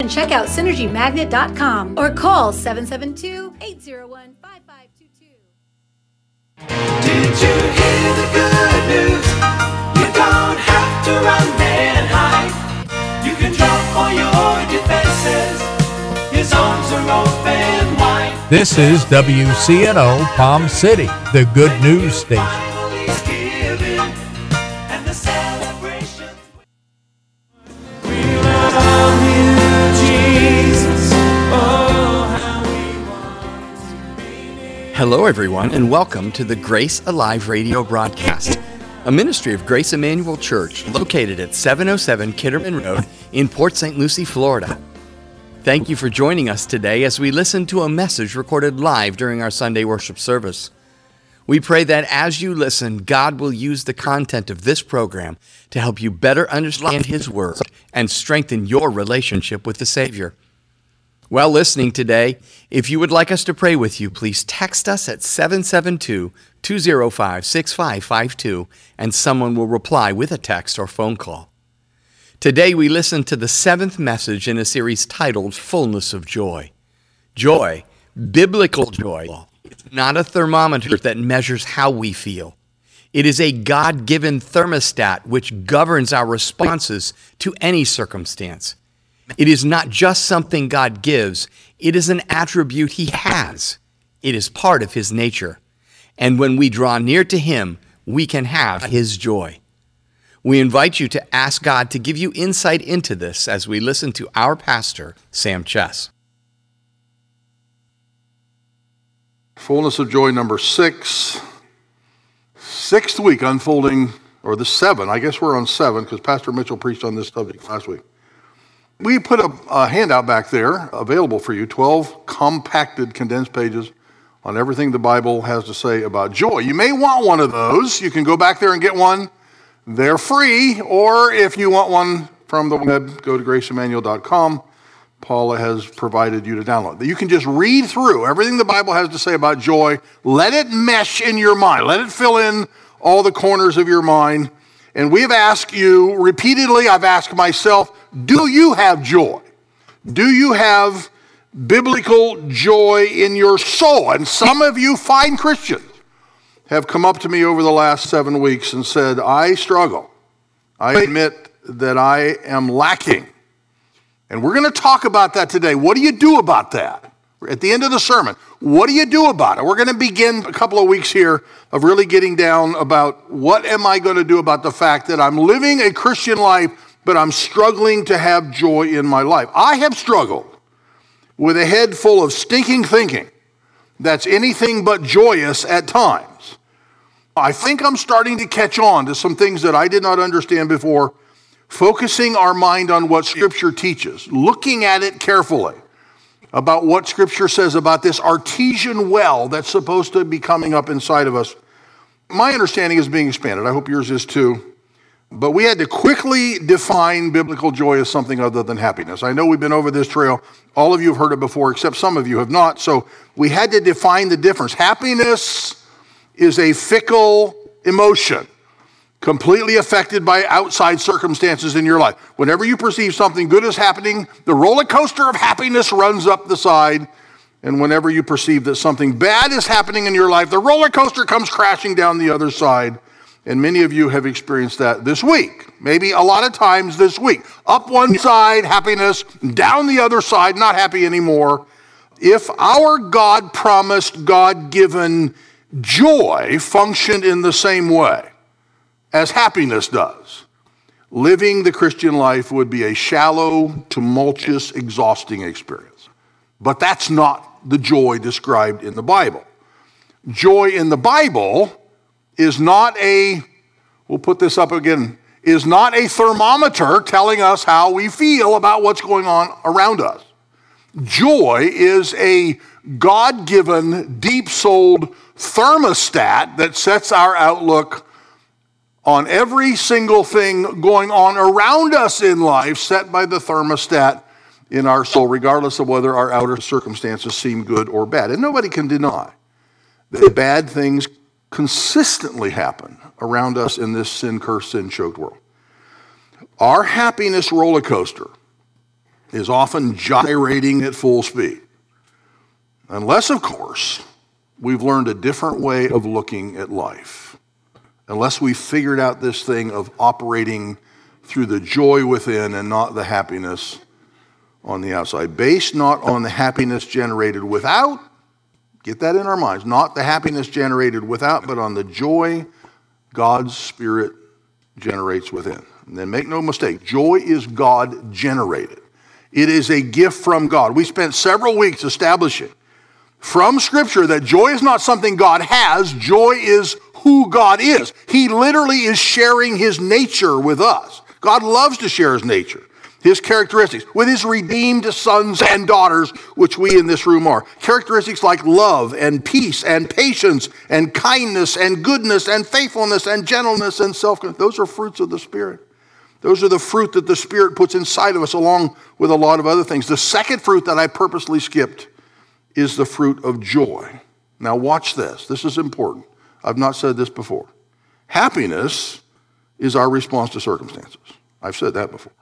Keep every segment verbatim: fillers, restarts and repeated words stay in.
And check out synergy magnet dot com or call seven seven two, eight zero one, five five two two. Did you hear the good news? You don't have to run and hide. You can jump for your defenses. His arms are open wide. This is W C N O Palm City, the good news station. He's giving, and the celebrations. We love you, Jesus. Oh, how we want to be near. Hello, everyone, and welcome to the Grace Alive radio broadcast, a ministry of Grace Emmanuel Church located at seven oh seven Kitterman Road in Port Saint Lucie, Florida. Thank you for joining us today as we listen to a message recorded live during our Sunday worship service. We pray that as you listen, God will use the content of this program to help you better understand His Word and strengthen your relationship with the Savior. While listening today, if you would like us to pray with you, please text us at seven seven two, two zero five, six five five two, and someone will reply with a text or phone call. Today we listen to the seventh message in a series titled Fullness of Joy. Joy, biblical joy, is not a thermometer that measures how we feel. It is a God-given thermostat which governs our responses to any circumstance. It is not just something God gives, it is an attribute He has. It is part of His nature. And when we draw near to Him, we can have His joy. We invite you to ask God to give you insight into this as we listen to our pastor, Sam Chess. Fullness of Joy number six. Sixth week unfolding, or the seven. I guess we're on seven because Pastor Mitchell preached on this subject last week. We put a, a handout back there available for you, twelve compacted condensed pages on everything the Bible has to say about joy. You may want one of those. You can go back there and get one. They're free, or if you want one from the web, go to grace emmanuel dot com. Paula has provided you to download. You can just read through everything the Bible has to say about joy. Let it mesh in your mind. Let it fill in all the corners of your mind. And we've asked you repeatedly, I've asked myself, do you have joy? Do you have biblical joy in your soul? And some of you fine Christians have come up to me over the last seven weeks and said, I struggle. I admit that I am lacking. And we're going to talk about that today. What do you do about that? At the end of the sermon, what do you do about it? We're going to begin a couple of weeks here of really getting down about what am I going to do about the fact that I'm living a Christian life, but I'm struggling to have joy in my life. I have struggled with a head full of stinking thinking that's anything but joyous at times. I think I'm starting to catch on to some things that I did not understand before, focusing our mind on what Scripture teaches, looking at it carefully about what Scripture says about this artesian well that's supposed to be coming up inside of us. My understanding is being expanded. I hope yours is too. But we had to quickly define biblical joy as something other than happiness. I know we've been over this trail. All of you have heard it before, except some of you have not. So we had to define the difference. Happiness is a fickle emotion, completely affected by outside circumstances in your life. Whenever you perceive something good is happening, the roller coaster of happiness runs up the side. And whenever you perceive that something bad is happening in your life, the roller coaster comes crashing down the other side. And many of you have experienced that this week, maybe a lot of times this week. Up one side, happiness, down the other side, not happy anymore. If our God-promised, God-given joy functioned in the same way as happiness does, living the Christian life would be a shallow, tumultuous, exhausting experience. But that's not the joy described in the Bible. Joy in the Bible is not a, we'll put this up again, is not a thermometer telling us how we feel about what's going on around us. Joy is a God-given, deep-souled thermostat that sets our outlook on every single thing going on around us in life, set by the thermostat in our soul, regardless of whether our outer circumstances seem good or bad. And nobody can deny that bad things consistently happen around us in this sin-cursed, sin-choked world. Our happiness roller coaster is often gyrating at full speed. Unless, of course, we've learned a different way of looking at life. Unless we've figured out this thing of operating through the joy within and not the happiness on the outside. Based not on the happiness generated without, get that in our minds, not the happiness generated without, but on the joy God's Spirit generates within. And then make no mistake, joy is God generated. It is a gift from God. We spent several weeks establishing from Scripture that joy is not something God has, joy is who God is. He literally is sharing his nature with us. God loves to share his nature, his characteristics, with his redeemed sons and daughters, which we in this room are. Characteristics like love and peace and patience and kindness and goodness and faithfulness and gentleness and self-control. Those are fruits of the Spirit. Those are the fruit that the Spirit puts inside of us along with a lot of other things. The second fruit that I purposely skipped is the fruit of joy. Now watch this. This is important. I've not said this before. Happiness is our response to circumstances. I've said that before.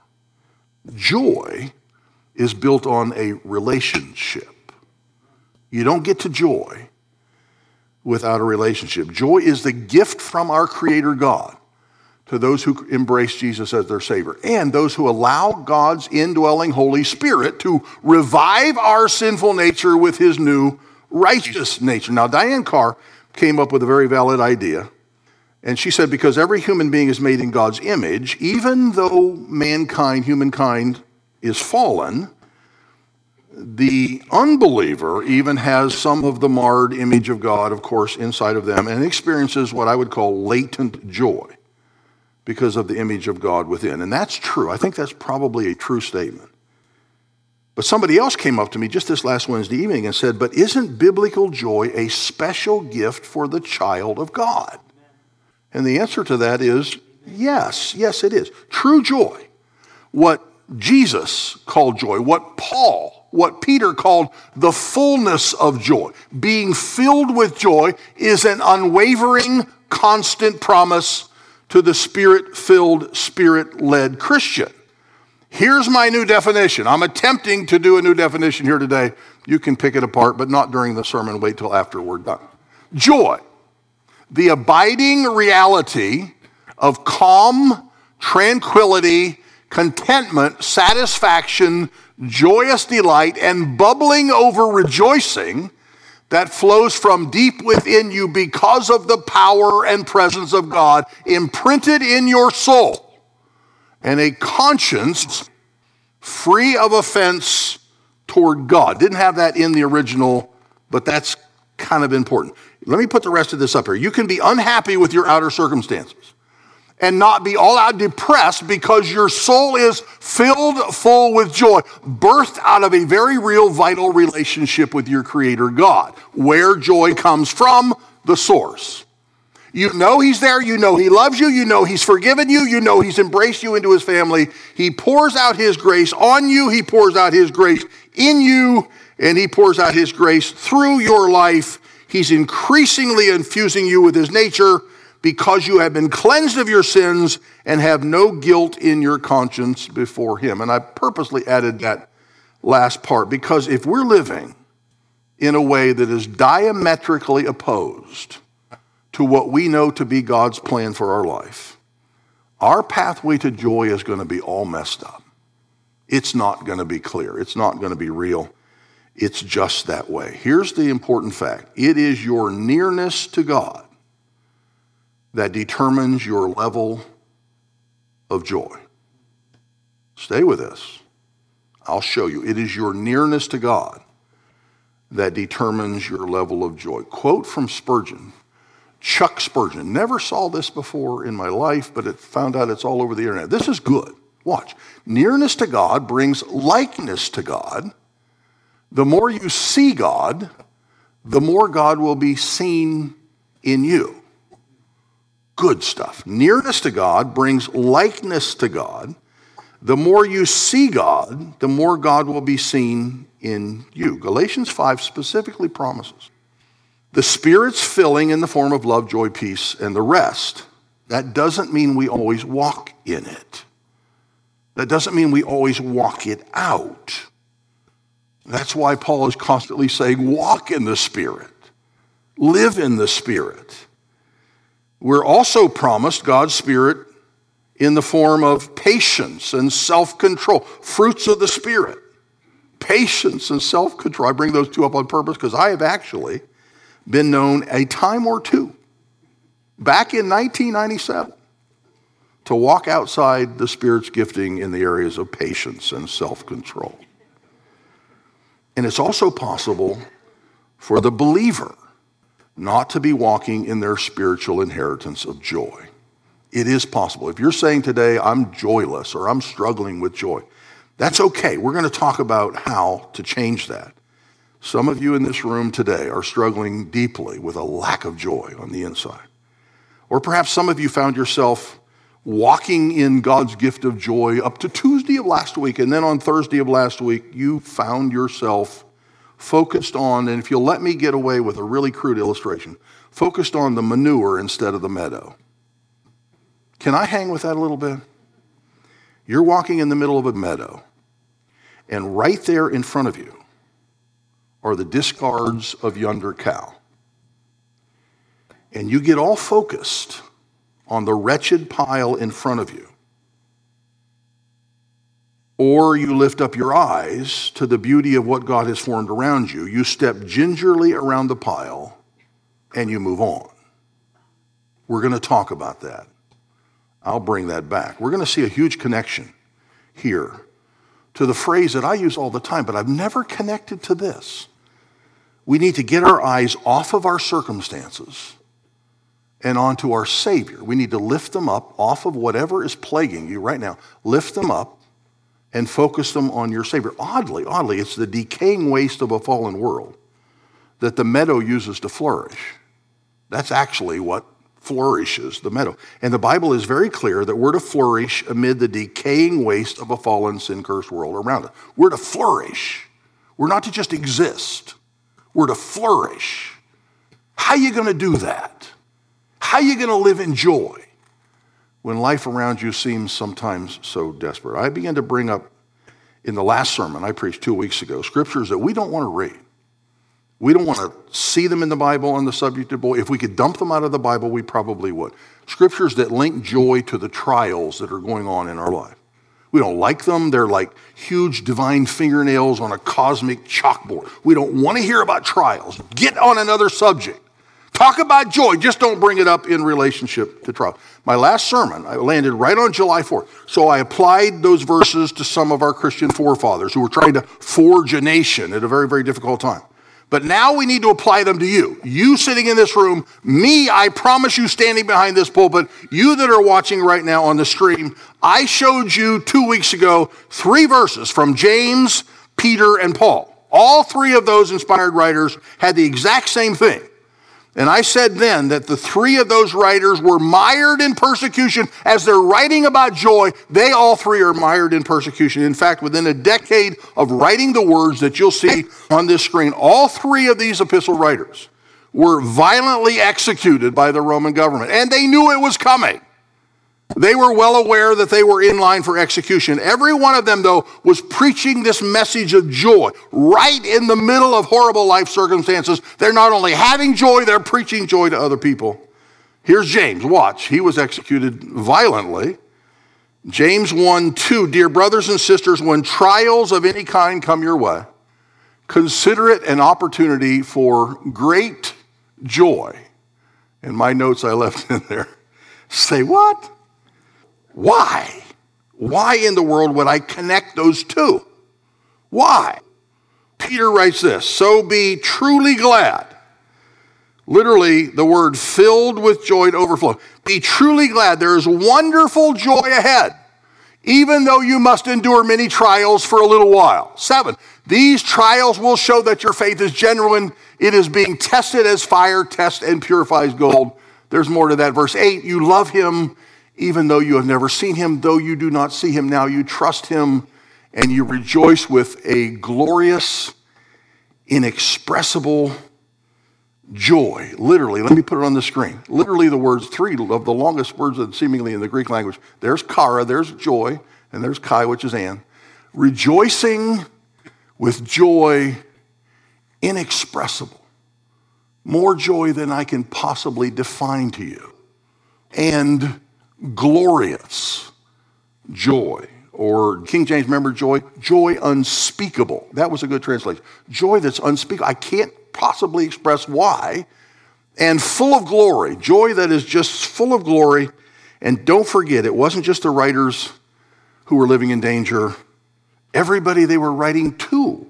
Joy is built on a relationship. You don't get to joy without a relationship. Joy is the gift from our Creator God to those who embrace Jesus as their Savior, and those who allow God's indwelling Holy Spirit to revive our sinful nature with his new righteous nature. Now, Diane Carr came up with a very valid idea, and she said, because every human being is made in God's image, even though mankind, humankind, is fallen, the unbeliever even has some of the marred image of God, of course, inside of them, and experiences what I would call latent joy because of the image of God within. And that's true. I think that's probably a true statement. But somebody else came up to me just this last Wednesday evening and said, but isn't biblical joy a special gift for the child of God? And the answer to that is yes. Yes, it is. True joy, what Jesus called joy, what Paul, what Peter called the fullness of joy, being filled with joy, is an unwavering, constant promise to the Spirit-filled, Spirit-led Christian. Here's my new definition. I'm attempting to do a new definition here today. You can pick it apart, but not during the sermon. Wait till after we're done. Joy, the abiding reality of calm, tranquility, contentment, satisfaction, joyous delight, and bubbling over rejoicing that flows from deep within you because of the power and presence of God imprinted in your soul, and a conscience free of offense toward God. Didn't have that in the original, but that's kind of important. Let me put the rest of this up here. You can be unhappy with your outer circumstances and not be all out depressed because your soul is filled full with joy, birthed out of a very real, vital relationship with your Creator God, where joy comes from, the source. You know he's there, you know he loves you, you know he's forgiven you, you know he's embraced you into his family. He pours out his grace on you, he pours out his grace in you, and he pours out his grace through your life. He's increasingly infusing you with his nature, because you have been cleansed of your sins and have no guilt in your conscience before him. And I purposely added that last part, because if we're living in a way that is diametrically opposed to what we know to be God's plan for our life, our pathway to joy is going to be all messed up. It's not going to be clear. It's not going to be real. It's just that way. Here's the important fact. It is your nearness to God that determines your level of joy. Stay with this. I'll show you. It is your nearness to God that determines your level of joy. Quote from Spurgeon, Chuck Spurgeon. Never saw this before in my life, but it found out it's all over the internet. This is good. Watch. Nearness to God brings likeness to God. The more you see God, the more God will be seen in you. Good stuff. Nearness to God brings likeness to God. The more you see God, the more God will be seen in you. Galatians five specifically promises the Spirit's filling in the form of love, joy, peace, and the rest. That doesn't mean we always walk in it. That doesn't mean we always walk it out. That's why Paul is constantly saying, walk in the Spirit. Live in the Spirit. We're also promised God's Spirit in the form of patience and self-control, fruits of the Spirit. Patience and self-control. I bring those two up on purpose because I have actually been known a time or two, back in nineteen ninety-seven, to walk outside the Spirit's gifting in the areas of patience and self-control. And it's also possible for the believer not to be walking in their spiritual inheritance of joy. It is possible. If you're saying today, I'm joyless or I'm struggling with joy, that's okay. We're going to talk about how to change that. Some of you in this room today are struggling deeply with a lack of joy on the inside. Or perhaps some of you found yourself walking in God's gift of joy up to Tuesday of last week, and then on Thursday of last week, you found yourself focused on, and if you'll let me get away with a really crude illustration, focused on the manure instead of the meadow. Can I hang with that a little bit? You're walking in the middle of a meadow, and right there in front of you are the discards of yonder cow. And you get all focused on the wretched pile in front of you. Or you lift up your eyes to the beauty of what God has formed around you. You step gingerly around the pile and you move on. We're going to talk about that. I'll bring that back. We're going to see a huge connection here to the phrase that I use all the time, but I've never connected to this. We need to get our eyes off of our circumstances and onto our Savior. We need to lift them up off of whatever is plaguing you right now. Lift them up and focus them on your Savior. Oddly, oddly, it's the decaying waste of a fallen world that the meadow uses to flourish. That's actually what flourishes the meadow. And the Bible is very clear that we're to flourish amid the decaying waste of a fallen, sin-cursed world around us. We're to flourish. We're not to just exist. We're to flourish. How are you going to do that? How are you going to live in joy when life around you seems sometimes so desperate? I began to bring up in the last sermon I preached two weeks ago, scriptures that we don't want to read. We don't want to see them in the Bible on the subject of joy. If we could dump them out of the Bible, we probably would. Scriptures that link joy to the trials that are going on in our life. We don't like them. They're like huge divine fingernails on a cosmic chalkboard. We don't want to hear about trials. Get on another subject. Talk about joy. Just don't bring it up in relationship to trials. My last sermon, I landed right on July fourth. So I applied those verses to some of our Christian forefathers who were trying to forge a nation at a very, very difficult time. But now we need to apply them to you. You sitting in this room, me, I promise you standing behind this pulpit, you that are watching right now on the stream, I showed you two weeks ago three verses from James, Peter, and Paul. All three of those inspired writers had the exact same thing. And I said then that the three of those writers were mired in persecution. As they're writing about joy, they all three are mired in persecution. In fact, within a decade of writing the words that you'll see on this screen, all three of these epistle writers were violently executed by the Roman government. And they knew it was coming. They were well aware that they were in line for execution. Every one of them, though, was preaching this message of joy right in the middle of horrible life circumstances. They're not only having joy, they're preaching joy to other people. Here's James. Watch. He was executed violently. James one two, dear brothers and sisters, when trials of any kind come your way, consider it an opportunity for great joy. In my notes I left in there, say what? Why? Why in the world would I connect those two? Why? Peter writes this, so be truly glad. Literally, the word filled with joy to overflow. Be truly glad. There is wonderful joy ahead, even though you must endure many trials for a little while. Seven, these trials will show that your faith is genuine. It is being tested as fire tests and purifies gold. There's more to that. Verse eight, you love him even though you have never seen him, though you do not see him now, you trust him and you rejoice with a glorious, inexpressible joy. Literally, let me put it on the screen. Literally the words, three of the longest words that seemingly in the Greek language. There's chara, there's joy, and there's Kai, which is Ann, rejoicing with joy inexpressible, more joy than I can possibly define to you, and glorious joy. Or King James, remember joy? Joy unspeakable. That was a good translation. Joy that's unspeakable. I can't possibly express why. And full of glory. Joy that is just full of glory. And don't forget, it wasn't just the writers who were living in danger. Everybody they were writing to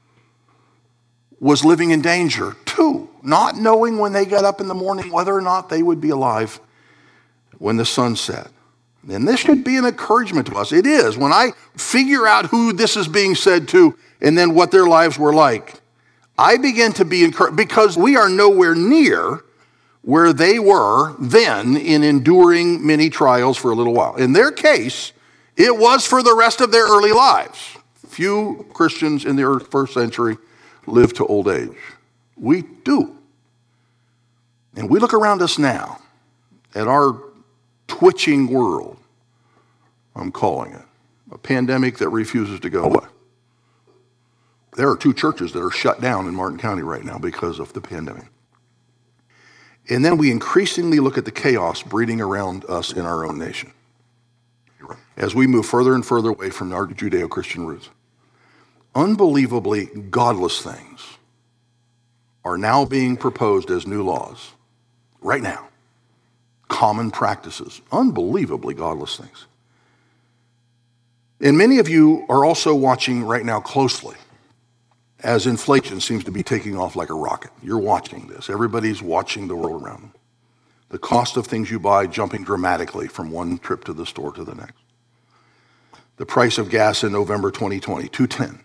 was living in danger too, not knowing when they got up in the morning whether or not they would be alive when the sun set. And this should be an encouragement to us. It is. When I figure out who this is being said to and then what their lives were like, I begin to be encouraged because we are nowhere near where they were then in enduring many trials for a little while. In their case, it was for the rest of their early lives. Few Christians in the first century lived to old age. We do. And we look around us now at our twitching world, I'm calling it, a pandemic that refuses to go away. There are two churches that are shut down in Martin County right now because of the pandemic. And then we increasingly look at the chaos breeding around us in our own nation as we move further and further away from our Judeo-Christian roots. Unbelievably godless things are now being proposed as new laws right now. Common practices, unbelievably godless things. And many of you are also watching right now closely as inflation seems to be taking off like a rocket. You're watching this. Everybody's watching the world around them. The cost of things you buy jumping dramatically from one trip to the store to the next. The price of gas in November twenty twenty, two ten.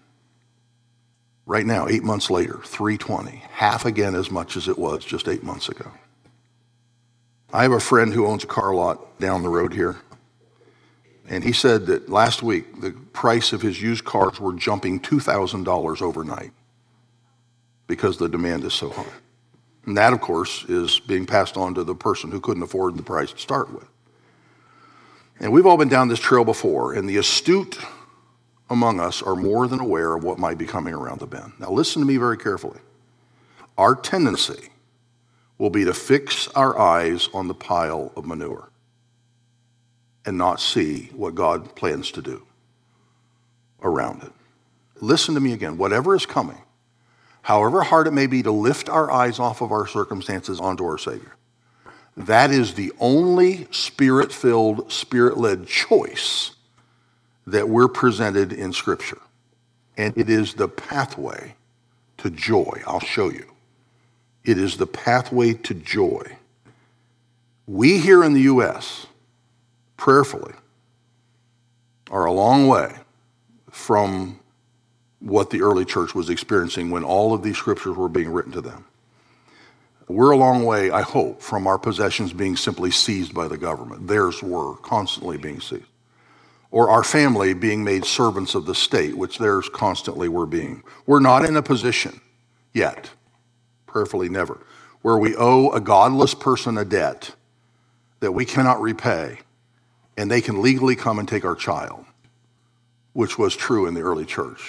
Right now, eight months later, three twenty. Half again as much as it was just eight months ago. I have a friend who owns a car lot down the road here, and he said that last week the price of his used cars were jumping two thousand dollars overnight because the demand is so high. And that, of course, is being passed on to the person who couldn't afford the price to start with. And we've all been down this trail before, and the astute among us are more than aware of what might be coming around the bend. Now listen to me very carefully. Our tendency will be to fix our eyes on the pile of manure and not see what God plans to do around it. Listen to me again. Whatever is coming, however hard it may be to lift our eyes off of our circumstances onto our Savior, that is the only spirit-filled, spirit-led choice that we're presented in Scripture. And it is the pathway to joy. I'll show you. It is the pathway to joy. We here in the U S, prayerfully, are a long way from what the early church was experiencing when all of these scriptures were being written to them. We're a long way, I hope, from our possessions being simply seized by the government. Theirs were constantly being seized. Or our family being made servants of the state, which theirs constantly were being. We're not in a position yet, prayerfully never, where we owe a godless person a debt that we cannot repay, and they can legally come and take our child, which was true in the early church.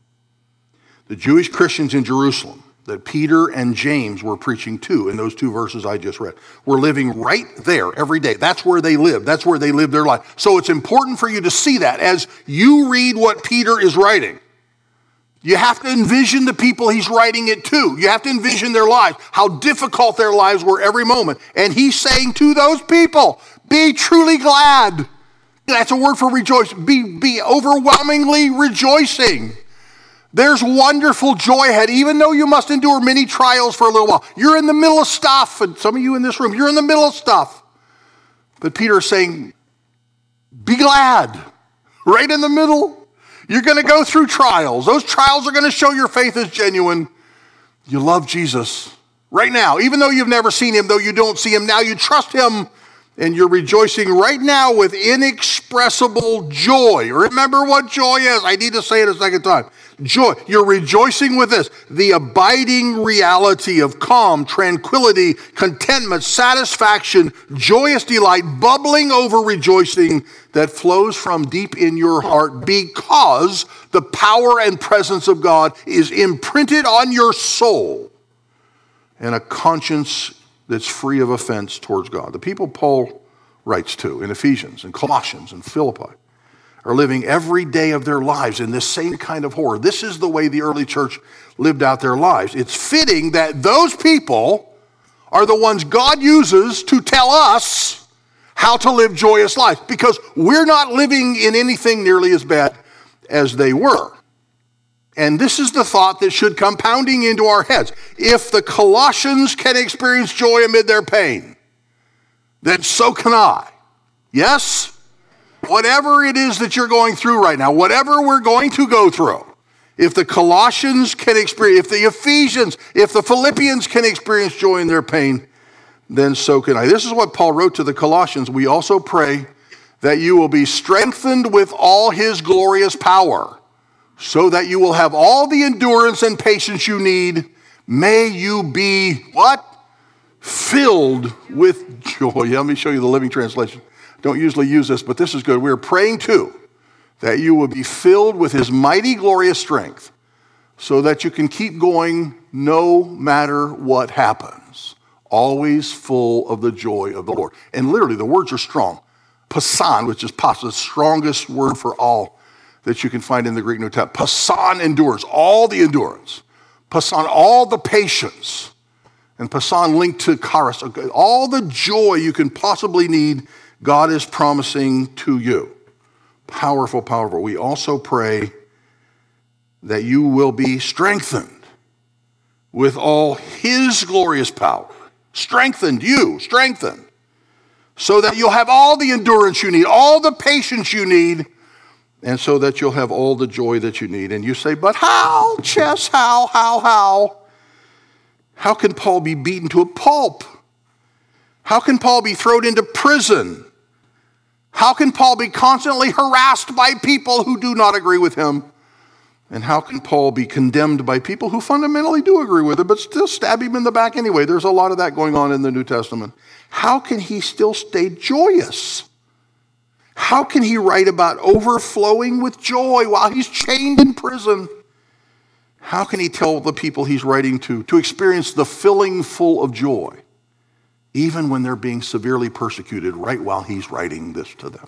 The Jewish Christians in Jerusalem that Peter and James were preaching to in those two verses I just read were living right there every day. That's where they lived. That's where they lived their life. So it's important for you to see that as you read what Peter is writing. You have to envision the people he's writing it to. You have to envision their lives, how difficult their lives were every moment. And he's saying to those people, be truly glad. That's a word for rejoice. Be, be overwhelmingly rejoicing. There's wonderful joy ahead, even though you must endure many trials for a little while. You're in the middle of stuff, and some of you in this room, you're in the middle of stuff. But Peter is saying, be glad. Right in the middle. You're going to go through trials. Those trials are going to show your faith is genuine. You love Jesus right now. Even though you've never seen him, though you don't see him now, you trust him, and you're rejoicing right now with inexpressible joy. Remember what joy is. I need to say it a second time. Joy. You're rejoicing with this. The abiding reality of calm, tranquility, contentment, satisfaction, joyous delight, bubbling over rejoicing that flows from deep in your heart because the power and presence of God is imprinted on your soul and a conscience that's free of offense towards God. The people Paul writes to in Ephesians and Colossians and Philippi are living every day of their lives in this same kind of horror. This is the way the early church lived out their lives. It's fitting that those people are the ones God uses to tell us how to live joyous lives, because we're not living in anything nearly as bad as they were. And this is the thought that should come pounding into our heads. If the Colossians can experience joy amid their pain, then so can I. Yes? Whatever it is that you're going through right now, whatever we're going to go through, if the Colossians can experience, if the Ephesians, if the Philippians can experience joy in their pain, then so can I. This is what Paul wrote to the Colossians. We also pray that you will be strengthened with all his glorious power, so that you will have all the endurance and patience you need. May you be, what? Filled with joy. Yeah, let me show you the Living Translation. Don't usually use this, but this is good. We're praying too that you will be filled with his mighty, glorious strength so that you can keep going no matter what happens, always full of the joy of the Lord. And literally, the words are strong. Pasan, which is pas, the strongest word for all that you can find in the Greek New Testament. Pasan endures, all the endurance. Pasan, all the patience. And pasan linked to charis, all the joy you can possibly need, God is promising to you. Powerful, powerful. We also pray that you will be strengthened with all his glorious power. Strengthened, you, strengthened. So that you'll have all the endurance you need, all the patience you need, and so that you'll have all the joy that you need. And you say, but how, Chess, how, how, how? How can Paul be beaten to a pulp? How can Paul be thrown into prison? How can Paul be constantly harassed by people who do not agree with him? And how can Paul be condemned by people who fundamentally do agree with him, but still stab him in the back anyway? There's a lot of that going on in the New Testament. How can he still stay joyous? How can he write about overflowing with joy while he's chained in prison? How can he tell the people he's writing to to experience the filling full of joy, even when they're being severely persecuted right while he's writing this to them?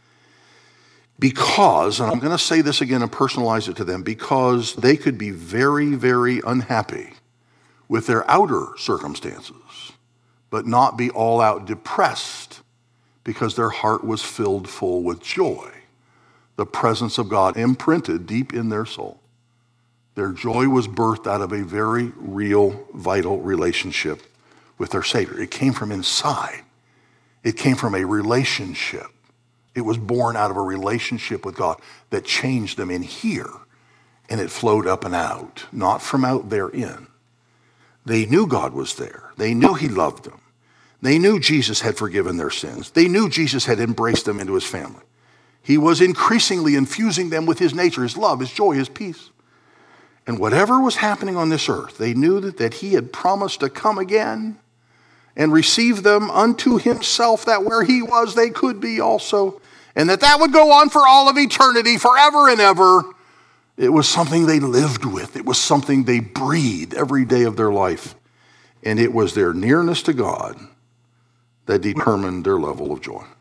Because, and I'm going to say this again and personalize it to them, because they could be very, very unhappy with their outer circumstances, but not be all out depressed because their heart was filled full with joy, the presence of God imprinted deep in their soul. Their joy was birthed out of a very real, vital relationship with their Savior. It came from inside. It came from a relationship. It was born out of a relationship with God that changed them in here, and it flowed up and out, not from out there in. They knew God was there. They knew he loved them. They knew Jesus had forgiven their sins. They knew Jesus had embraced them into his family. He was increasingly infusing them with his nature, his love, his joy, his peace. And whatever was happening on this earth, they knew that, that he had promised to come again and receive them unto himself, that where he was, they could be also. And that that would go on for all of eternity, forever and ever. It was something they lived with. It was something they breathed every day of their life. And it was their nearness to God that determined their level of joy.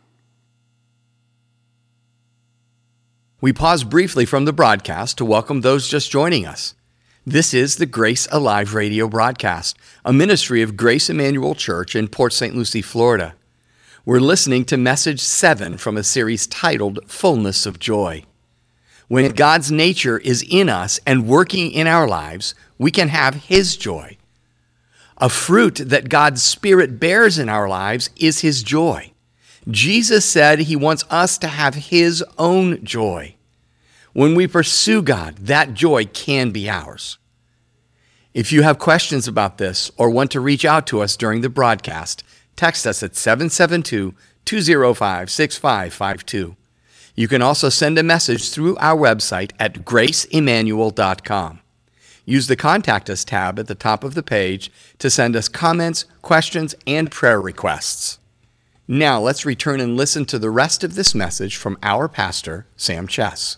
We pause briefly from the broadcast to welcome those just joining us. This is the Grace Alive radio broadcast, a ministry of Grace Emmanuel Church in Port Saint Lucie, Florida. We're listening to message seven from a series titled Fullness of Joy. When God's nature is in us and working in our lives, we can have his joy. A fruit that God's Spirit bears in our lives is his joy. Jesus said he wants us to have his own joy. When we pursue God, that joy can be ours. If you have questions about this or want to reach out to us during the broadcast, text us at seven seven two, two zero five, six five five two. You can also send a message through our website at grace emmanuel dot com. Use the Contact Us tab at the top of the page to send us comments, questions, and prayer requests. Now let's return and listen to the rest of this message from our pastor, Sam Chess.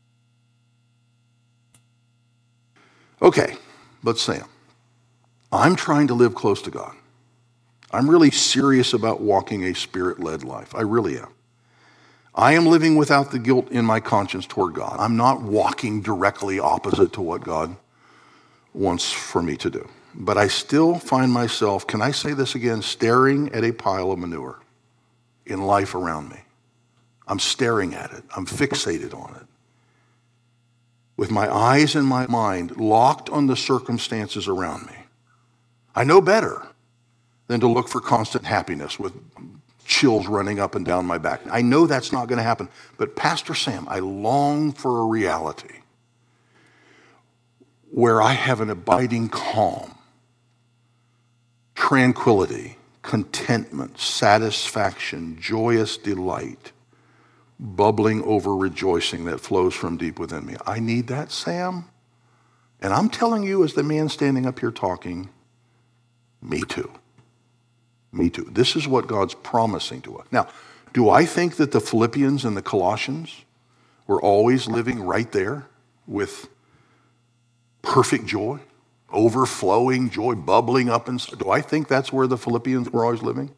Okay, but Sam, I'm trying to live close to God. I'm really serious about walking a Spirit-led life. I really am. I am living without the guilt in my conscience toward God. I'm not walking directly opposite to what God wants for me to do. But I still find myself, can I say this again, staring at a pile of manure in life around me. I'm staring at it. I'm fixated on it. With my eyes and my mind locked on the circumstances around me. I know better than to look for constant happiness with chills running up and down my back. I know that's not going to happen. But Pastor Sam, I long for a reality where I have an abiding calm, tranquility, contentment, satisfaction, joyous delight, bubbling over rejoicing that flows from deep within me. I need that, Sam. And I'm telling you, as the man standing up here talking, me too. Me too. This is what God's promising to us. Now, do I think that the Philippians and the Colossians were always living right there with perfect joy, overflowing joy, bubbling up inside? Do I think that's where the Philippians were always living?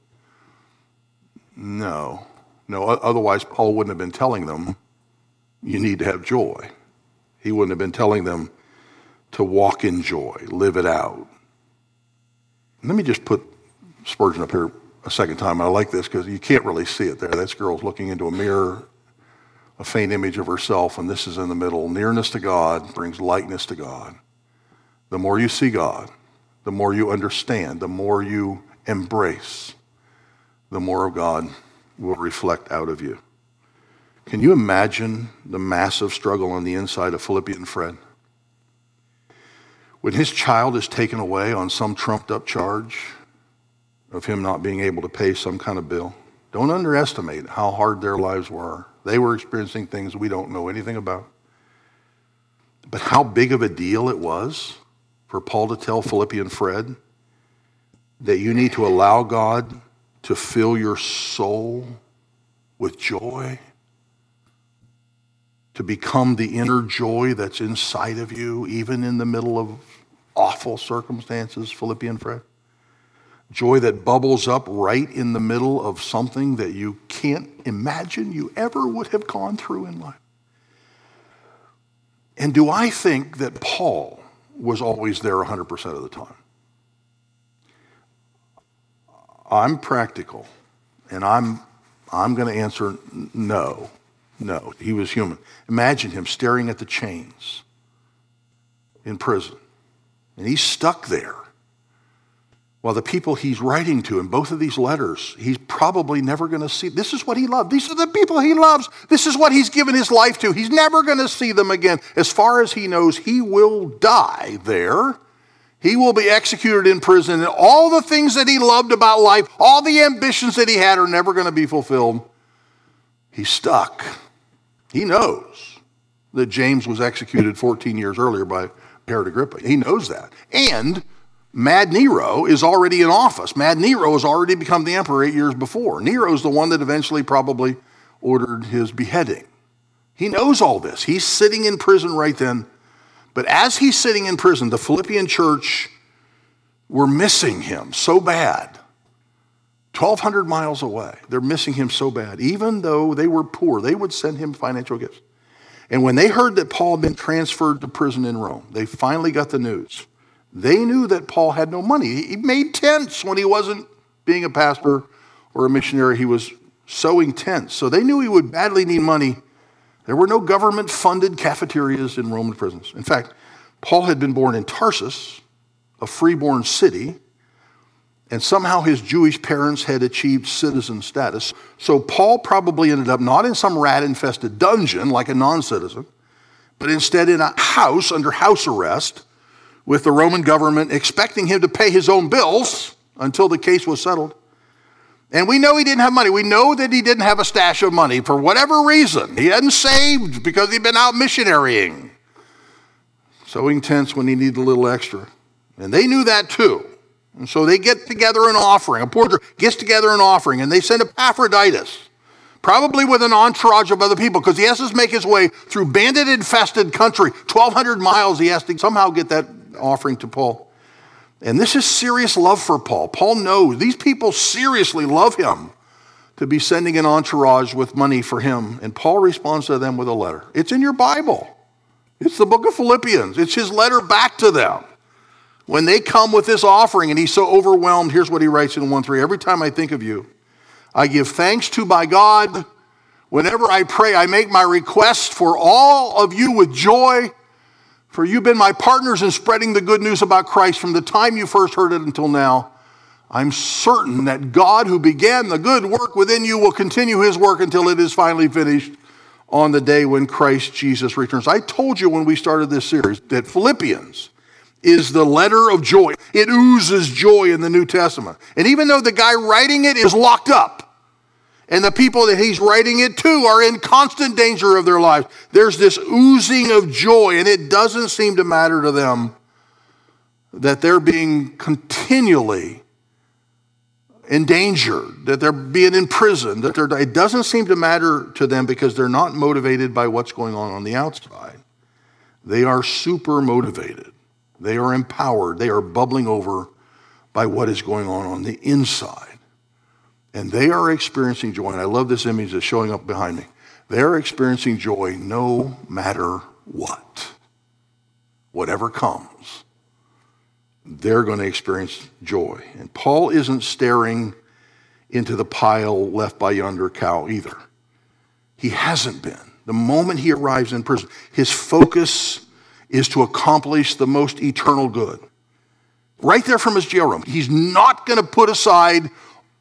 No. No, otherwise Paul wouldn't have been telling them, you need to have joy. He wouldn't have been telling them to walk in joy, live it out. Let me just put Spurgeon up here a second time. I like this because you can't really see it there. This girl's looking into a mirror, a faint image of herself, and this is in the middle. Nearness to God brings likeness to God. The more you see God, the more you understand, the more you embrace, the more of God will reflect out of you. Can you imagine the massive struggle on the inside of Philippian Fred? When his child is taken away on some trumped up charge of him not being able to pay some kind of bill, don't underestimate how hard their lives were. They were experiencing things we don't know anything about. But how big of a deal it was for Paul to tell Philippian Fred that you need to allow God to fill your soul with joy, to become the inner joy that's inside of you, even in the middle of awful circumstances, Philippian Fred. Joy that bubbles up right in the middle of something that you can't imagine you ever would have gone through in life. And do I think that Paul was always there one hundred percent of the time? I'm practical, and I'm I'm going to answer no. No, he was human. Imagine him staring at the chains in prison, and he's stuck there. While the people he's writing to in both of these letters, he's probably never going to see. This is what he loved. These are the people he loves. This is what he's given his life to. He's never going to see them again. As far as he knows, he will die there. He will be executed in prison. And all the things that he loved about life, all the ambitions that he had are never going to be fulfilled. He's stuck. He knows that James was executed fourteen years earlier by Herod Agrippa. He knows that. And Mad Nero is already in office. Mad Nero has already become the emperor eight years before. Nero's the one that eventually probably ordered his beheading. He knows all this. He's sitting in prison right then. But as he's sitting in prison, the Philippian church were missing him so bad. twelve hundred miles away. They're missing him so bad. Even though they were poor, they would send him financial gifts. And when they heard that Paul had been transferred to prison in Rome, they finally got the news. They knew that Paul had no money. He made tents when he wasn't being a pastor or a missionary. He was sewing tents. So they knew he would badly need money. There were no government-funded cafeterias in Roman prisons. In fact, Paul had been born in Tarsus, a freeborn city, and somehow his Jewish parents had achieved citizen status. So Paul probably ended up not in some rat-infested dungeon like a non-citizen, but instead in a house under house arrest with the Roman government expecting him to pay his own bills until the case was settled. And we know he didn't have money. We know that he didn't have a stash of money for whatever reason. He hadn't saved because he'd been out missionarying, sewing tents when he needed a little extra. And they knew that too. And so they get together an offering. A porter gets together an offering, and they send Epaphroditus, probably with an entourage of other people, because he has to make his way through bandit-infested country. twelve hundred miles, he has to somehow get that offering to Paul. And this is serious love for Paul. Paul knows these people seriously love him to be sending an entourage with money for him. And Paul responds to them with a letter. It's in your Bible. It's the book of Philippians. It's his letter back to them. When they come with this offering and he's so overwhelmed, here's what he writes in one three. Every time I think of you, I give thanks to my God. Whenever I pray, I make my request for all of you with joy. For you've been my partners in spreading the good news about Christ from the time you first heard it until now. I'm certain that God who began the good work within you will continue his work until it is finally finished on the day when Christ Jesus returns. I told you when we started this series that Philippians is the letter of joy. It oozes joy in the New Testament. And even though the guy writing it is locked up, and the people that he's writing it to are in constant danger of their lives, there's this oozing of joy, and it doesn't seem to matter to them that they're being continually endangered, that they're being imprisoned, that they're, it doesn't seem to matter to them because they're not motivated by what's going on on the outside. They are super motivated. They are empowered. They are bubbling over by what is going on on the inside. And they are experiencing joy. And I love this image that's showing up behind me. They're experiencing joy no matter what. Whatever comes, they're going to experience joy. And Paul isn't staring into the pile left by yonder cow either. He hasn't been. The moment he arrives in prison, his focus is to accomplish the most eternal good. Right there from his jail room. He's not going to put aside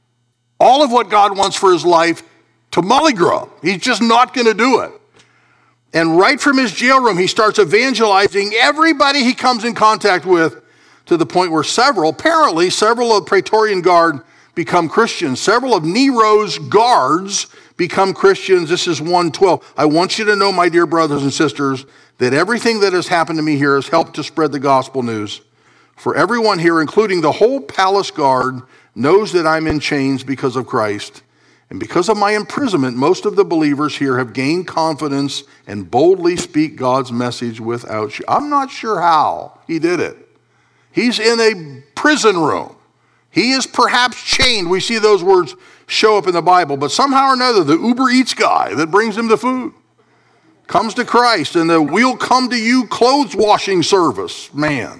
all of what God wants for his life to mollygrub. He's just not going to do it. And right from his jail room, he starts evangelizing everybody he comes in contact with, to the point where several, apparently several of the Praetorian Guard become Christians. Several of Nero's guards become Christians. This is one twelve. I want you to know, my dear brothers and sisters, that everything that has happened to me here has helped to spread the gospel news. For everyone here, including the whole palace guard, knows that I'm in chains because of Christ. And because of my imprisonment, most of the believers here have gained confidence and boldly speak God's message without shame. I'm not sure how he did it. He's in a prison room. He is perhaps chained. We see those words show up in the Bible. But somehow or another, the Uber Eats guy that brings him the food comes to Christ. And the We'll Come to You clothes washing service man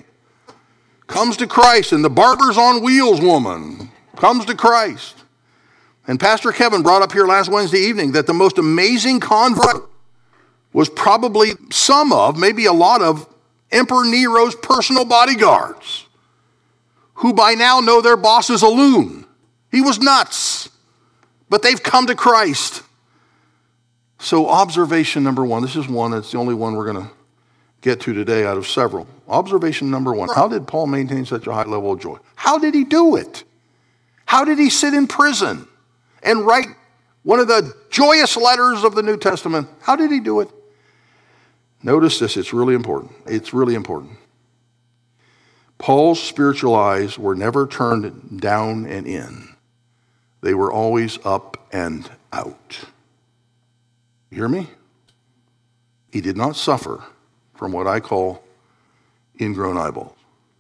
comes to Christ, and the Barbers on Wheels woman comes to Christ. And Pastor Kevin brought up here last Wednesday evening that the most amazing convert was probably some of, maybe a lot of, Emperor Nero's personal bodyguards, who by now know their boss is a loon. He was nuts, but they've come to Christ. So observation number one, this is one, it's the only one we're going to get to today out of several. Observation number one, how did Paul maintain such a high level of joy? How did he do it? How did he sit in prison and write one of the joyous letters of the New Testament? How did he do it? Notice this, it's really important. It's really important. Paul's spiritual eyes were never turned down and in. They were always up and out. You hear me? He did not suffer from what I call ingrown eyeballs.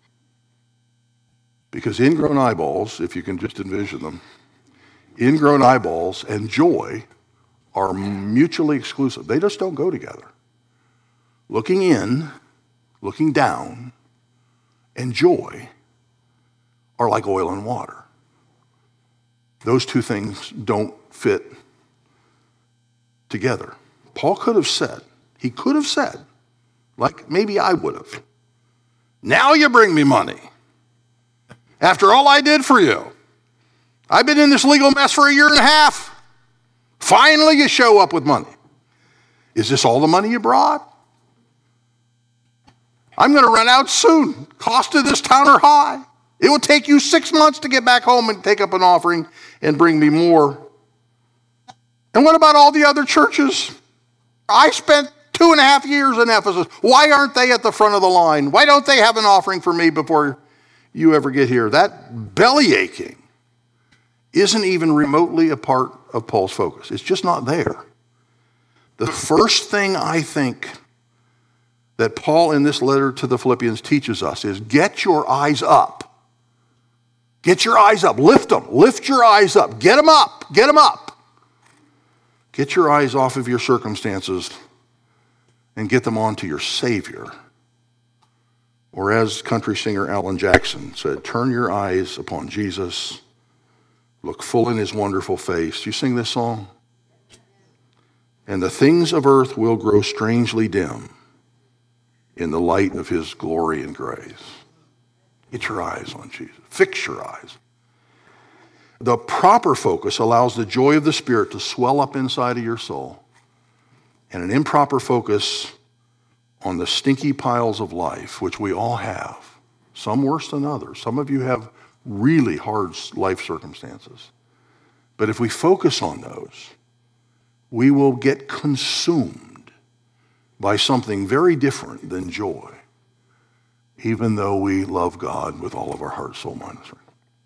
Because ingrown eyeballs, if you can just envision them, ingrown eyeballs and joy are mutually exclusive. They just don't go together. Looking in, looking down, and joy are like oil and water. Those two things don't fit together. Paul could have said, he could have said, like maybe I would have, now you bring me money. After all I did for you. I've been in this legal mess for a year and a half. Finally you show up with money. Is this all the money you brought? I'm going to run out soon. Cost of this town are high. It will take you six months to get back home and take up an offering and bring me more. And what about all the other churches? I spent two and a half years in Ephesus. Why aren't they at the front of the line? Why don't they have an offering for me before you ever get here? That belly aching isn't even remotely a part of Paul's focus. It's just not there. The first thing I think that Paul in this letter to the Philippians teaches us is get your eyes up. Get your eyes up. Lift them. Lift your eyes up. Get them up. Get them up. Get your eyes off of your circumstances and get them onto your Savior. Or as country singer Alan Jackson said, turn your eyes upon Jesus, look full in his wonderful face. You sing this song? And the things of earth will grow strangely dim in the light of his glory and grace. Get your eyes on Jesus. Fix your eyes. The proper focus allows the joy of the Spirit to swell up inside of your soul. And an improper focus on the stinky piles of life, which we all have, some worse than others. Some of you have really hard life circumstances. But if we focus on those, we will get consumed by something very different than joy, even though we love God with all of our heart, soul, mind, and strength.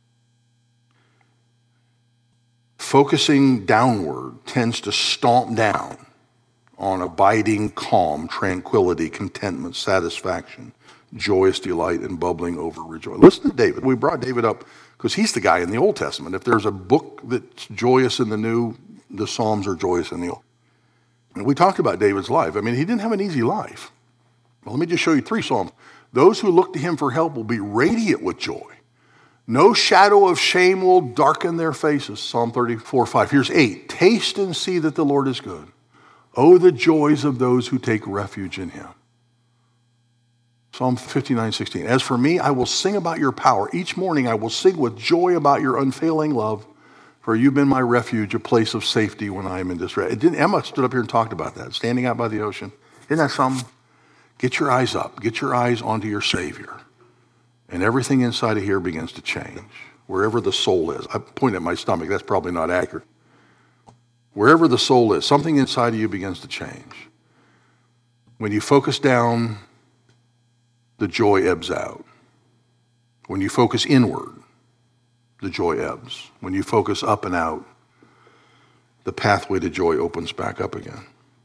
Focusing downward tends to stomp down on abiding calm, tranquility, contentment, satisfaction, joyous delight, and bubbling over rejoicing. Listen to David. We brought David up because he's the guy in the Old Testament. If there's a book that's joyous in the New, the Psalms are joyous in the Old. And we talked about David's life. I mean, he didn't have an easy life. Well, let me just show you three Psalms. Those who look to him for help will be radiant with joy. No shadow of shame will darken their faces. Psalm thirty-four, five. Here's eight. Taste and see that the Lord is good. Oh, the joys of those who take refuge in him. Psalm fifty-nine, sixteen. As for me, I will sing about your power. Each morning I will sing with joy about your unfailing love, for you've been my refuge, a place of safety when I am in distress. It didn't, Emma stood up here and talked about that, standing out by the ocean. Isn't that something? Get your eyes up. Get your eyes onto your Savior. And everything inside of here begins to change. Wherever the soul is. I point at my stomach. That's probably not accurate. Wherever the soul is, something inside of you begins to change. When you focus down, the joy ebbs out. When you focus inward, the joy ebbs. When you focus up and out, the pathway to joy opens back up again.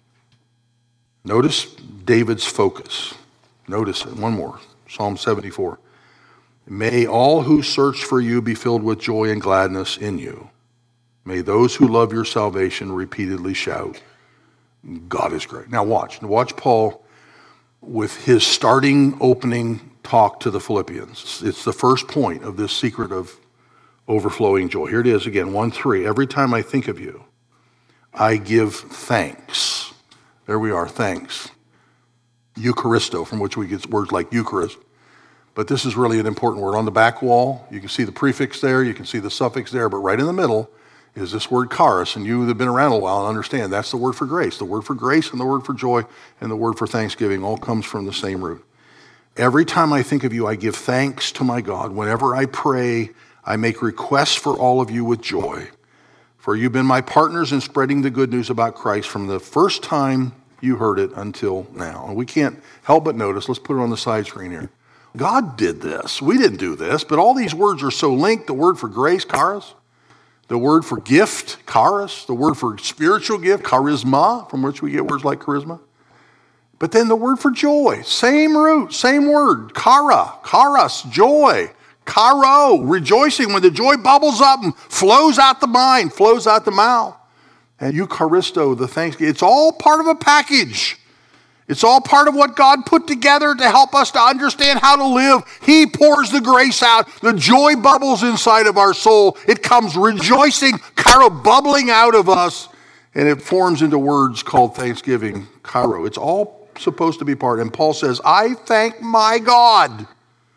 Notice David's focus. Notice it. One more. Psalm seventy-four. May all who search for you be filled with joy and gladness in you. May those who love your salvation repeatedly shout, God is great. Now watch. Watch Paul with his starting opening talk to the Philippians. It's the first point of this secret of overflowing joy. Here it is again, one three. Every time I think of you, I give thanks. There we are, thanks. Eucharisto, from which we get words like Eucharist. But this is really an important word. On the back wall, you can see the prefix there, you can see the suffix there, but right in the middle is this word charis, and you that have been around a while and understand that's the word for grace. The word for grace and the word for joy and the word for thanksgiving all comes from the same root. Every time I think of you, I give thanks to my God. Whenever I pray, I make requests for all of you with joy. For you've been my partners in spreading the good news about Christ from the first time you heard it until now. And we can't help but notice, let's put it on the side screen here. God did this. We didn't do this, but all these words are so linked. The word for grace, charis. The word for gift, charis. The word for spiritual gift, charisma, from which we get words like charisma. But then the word for joy, same root, same word, chara, charis, joy, charo, rejoicing when the joy bubbles up and flows out the mind, flows out the mouth. And Eucharisto, the thanksgiving, it's all part of a package. It's all part of what God put together to help us to understand how to live. He pours the grace out. The joy bubbles inside of our soul. It comes rejoicing, charo, bubbling out of us, and it forms into words called thanksgiving, charo. It's all supposed to be part. And Paul says, I thank my God.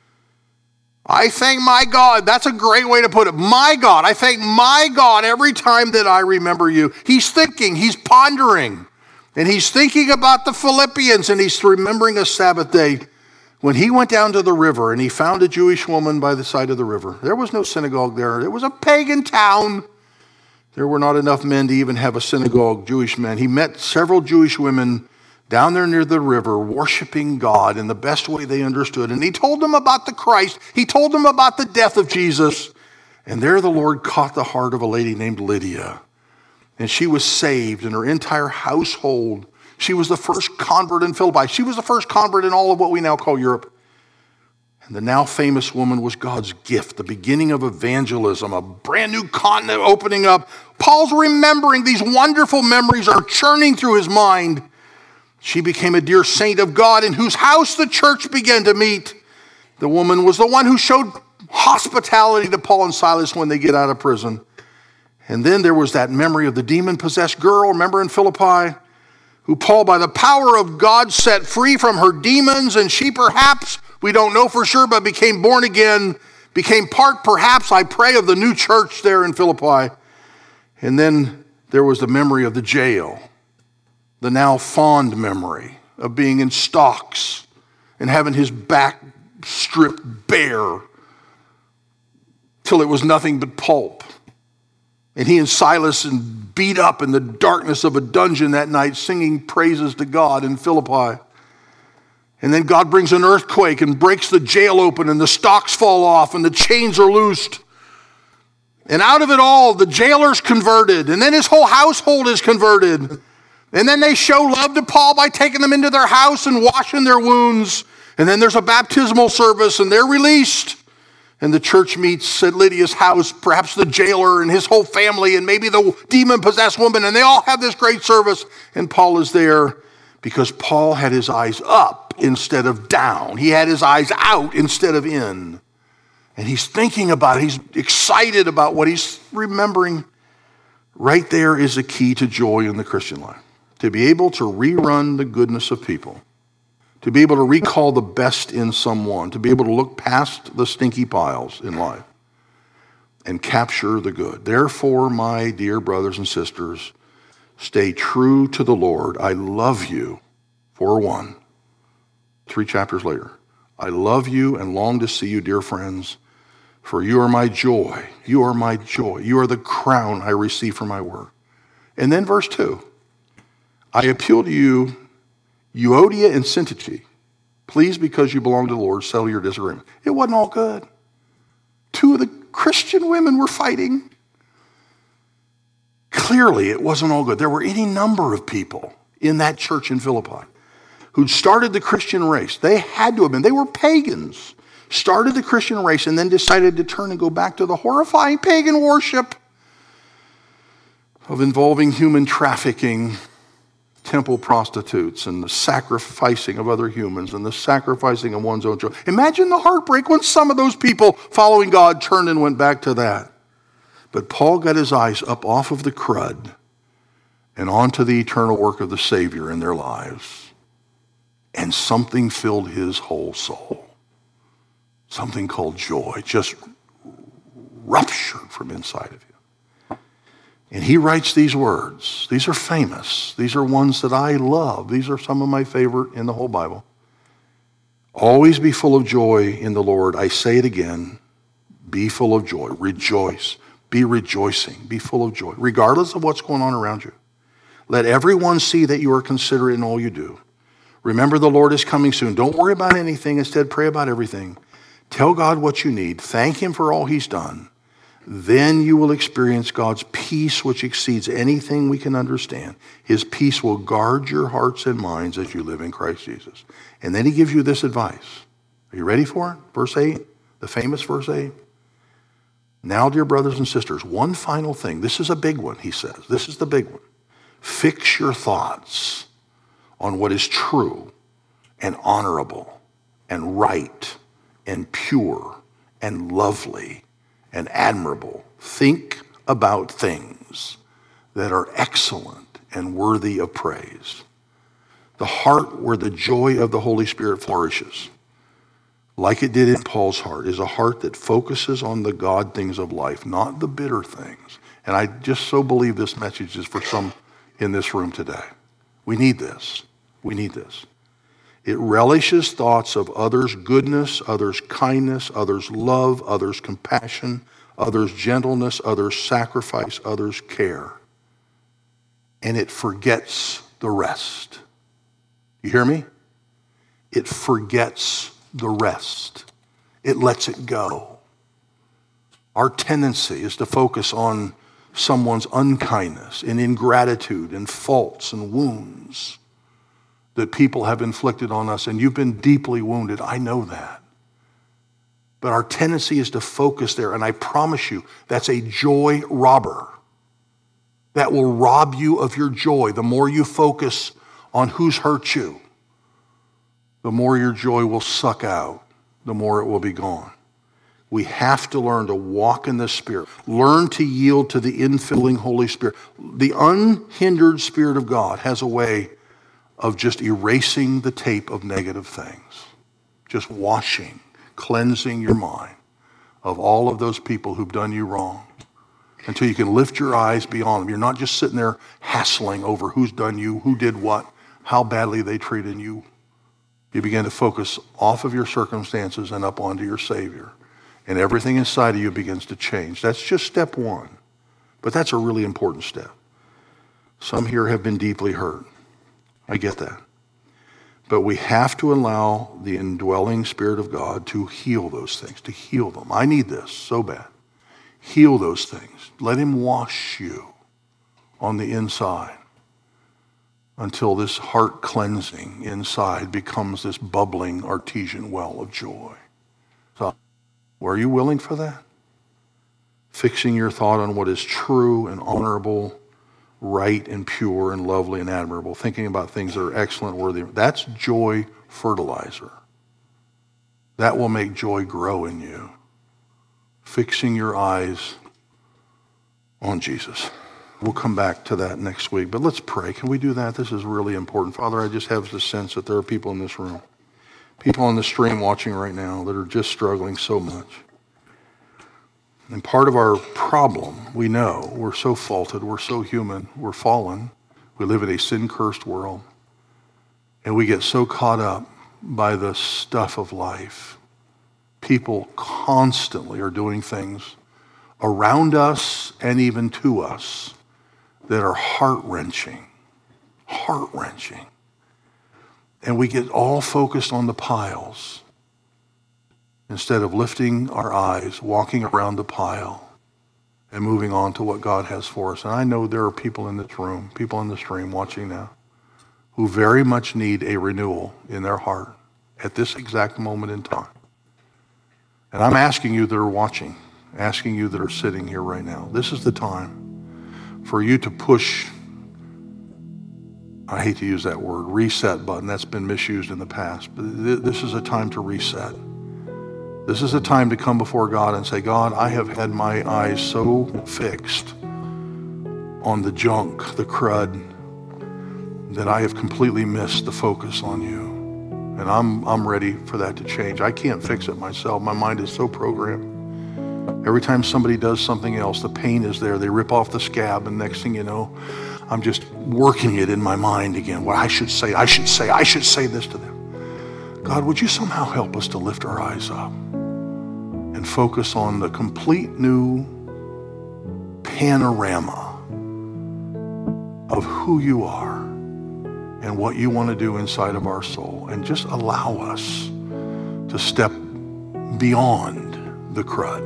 I thank my God. That's a great way to put it. My God. I thank my God every time that I remember you. He's thinking. He's pondering. And he's thinking about the Philippians, and he's remembering a Sabbath day when he went down to the river and he found a Jewish woman by the side of the river. There was no synagogue there. It was a pagan town. There were not enough men to even have a synagogue, Jewish men. He met several Jewish women down there near the river, worshiping God in the best way they understood. And he told them about the Christ. He told them about the death of Jesus. And there the Lord caught the heart of a lady named Lydia. And she was saved, and her entire household. She was the first convert in Philippi. She was the first convert in all of what we now call Europe. And the now famous woman was God's gift, the beginning of evangelism, a brand new continent opening up. Paul's remembering these wonderful memories are churning through his mind. She became a dear saint of God in whose house the church began to meet. The woman was the one who showed hospitality to Paul and Silas when they get out of prison. And then there was that memory of the demon-possessed girl, remember in Philippi, who Paul, by the power of God, set free from her demons, and she perhaps, we don't know for sure, but became born again, became part, perhaps, I pray, of the new church there in Philippi. And then there was the memory of the jail, the now fond memory of being in stocks and having his back stripped bare till it was nothing but pulp. And he and Silas and beat up in the darkness of a dungeon that night, singing praises to God in Philippi. And then God brings an earthquake and breaks the jail open, and the stocks fall off and the chains are loosed. And out of it all, the jailer's converted, and then his whole household is converted. And then they show love to Paul by taking them into their house and washing their wounds. And then there's a baptismal service, and they're released. And the church meets at Lydia's house, perhaps the jailer and his whole family, and maybe the demon-possessed woman, and they all have this great service. And Paul is there because Paul had his eyes up instead of down. He had his eyes out instead of in. And he's thinking about it. He's excited about what he's remembering. Right there is a key to joy in the Christian life. To be able to rerun the goodness of people. To be able to recall the best in someone. To be able to look past the stinky piles in life. And capture the good. Therefore, my dear brothers and sisters, stay true to the Lord. I love you, for one. Three chapters later. I love you and long to see you, dear friends, for you are my joy. You are my joy. You are the crown I receive for my work. And then verse two. I appeal to you, Euodia and Syntyche. Please, because you belong to the Lord, settle your disagreement. It wasn't all good. Two of the Christian women were fighting. Clearly, it wasn't all good. There were any number of people in that church in Philippi who'd started the Christian race. They had to have been. They were pagans. Started the Christian race and then decided to turn and go back to the horrifying pagan worship of involving human trafficking, temple prostitutes, and the sacrificing of other humans and the sacrificing of one's own children. Imagine the heartbreak when some of those people following God turned and went back to that. But Paul got his eyes up off of the crud and onto the eternal work of the Savior in their lives. And something filled his whole soul. Something called joy just ruptured from inside of him. And he writes these words. These are famous. These are ones that I love. These are some of my favorite in the whole Bible. Always be full of joy in the Lord. I say it again. Be full of joy. Rejoice. Be rejoicing. Be full of joy, regardless of what's going on around you. Let everyone see that you are considerate in all you do. Remember, the Lord is coming soon. Don't worry about anything. Instead, pray about everything. Tell God what you need. Thank him for all he's done. Then you will experience God's peace, which exceeds anything we can understand. His peace will guard your hearts and minds as you live in Christ Jesus. And then he gives you this advice. Are you ready for it? Verse eight, the famous verse eight. Now, dear brothers and sisters, one final thing. This is a big one, he says. This is the big one. Fix your thoughts on what is true and honorable and right and pure and lovely and admirable. Think about things that are excellent and worthy of praise. The heart where the joy of the Holy Spirit flourishes, like it did in Paul's heart, is a heart that focuses on the God things of life, not the bitter things. And I just so believe this message is for some in this room today. We need this. We need this. It relishes thoughts of others' goodness, others' kindness, others' love, others' compassion, others' gentleness, others' sacrifice, others' care. And it forgets the rest. You hear me? It forgets the rest. It lets it go. Our tendency is to focus on someone's unkindness and ingratitude and faults and wounds that people have inflicted on us, and you've been deeply wounded. I know that. But our tendency is to focus there, and I promise you, that's a joy robber. That will rob you of your joy. The more you focus on who's hurt you, the more your joy will suck out, the more it will be gone. We have to learn to walk in the Spirit. Learn to yield to the infilling Holy Spirit. The unhindered Spirit of God has a way of just erasing the tape of negative things. Just washing, cleansing your mind of all of those people who've done you wrong until you can lift your eyes beyond them. You're not just sitting there hassling over who's done you, who did what, how badly they treated you. You begin to focus off of your circumstances and up onto your Savior. And everything inside of you begins to change. That's just step one. But that's a really important step. Some here have been deeply hurt. I get that. But we have to allow the indwelling Spirit of God to heal those things, to heal them. I need this so bad. Heal those things. Let him wash you on the inside until this heart cleansing inside becomes this bubbling artesian well of joy. So, were you willing for that? Fixing your thought on what is true and honorable, right and pure and lovely and admirable. Thinking about things that are excellent, worthy. That's joy fertilizer. That will make joy grow in you. Fixing your eyes on Jesus. We'll come back to that next week. But let's pray. Can we do that? This is really important. Father, I just have the sense that there are people in this room, people on the stream watching right now that are just struggling so much. And part of our problem, we know, we're so faulted, we're so human, we're fallen. We live in a sin-cursed world. And we get so caught up by the stuff of life. People constantly are doing things around us and even to us that are heart-wrenching, heart-wrenching. And we get all focused on the piles instead of lifting our eyes, walking around the pile, and moving on to what God has for us. And I know there are people in this room, people in the stream watching now, who very much need a renewal in their heart at this exact moment in time. And I'm asking you that are watching, asking you that are sitting here right now, this is the time for you to push, I hate to use that word, reset button. That's been misused in the past. But th- this is a time to reset. This is a time to come before God and say, God, I have had my eyes so fixed on the junk, the crud, that I have completely missed the focus on you. And I'm I'm ready for that to change. I can't fix it myself. My mind is so programmed. Every time somebody does something else, the pain is there. They rip off the scab, and next thing you know, I'm just working it in my mind again. What I should say, I should say, I should say this to them. God, would you somehow help us to lift our eyes up and focus on the complete new panorama of who you are and what you want to do inside of our soul, and just allow us to step beyond the crud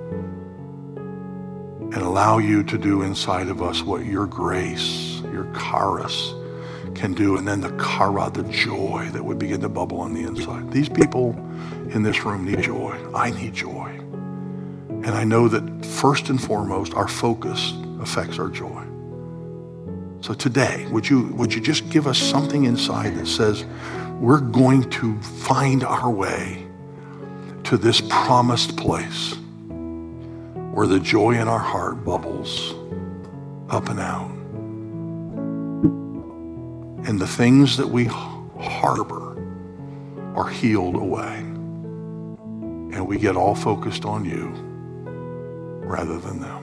and allow you to do inside of us what your grace, your charis can do, and then the chara, the joy that would begin to bubble on the inside. These people in this room need joy. I need joy. And I know that first and foremost, our focus affects our joy. So today, would you would you just give us something inside that says we're going to find our way to this promised place where the joy in our heart bubbles up and out. And the things that we harbor are healed away. And we get all focused on you rather than them.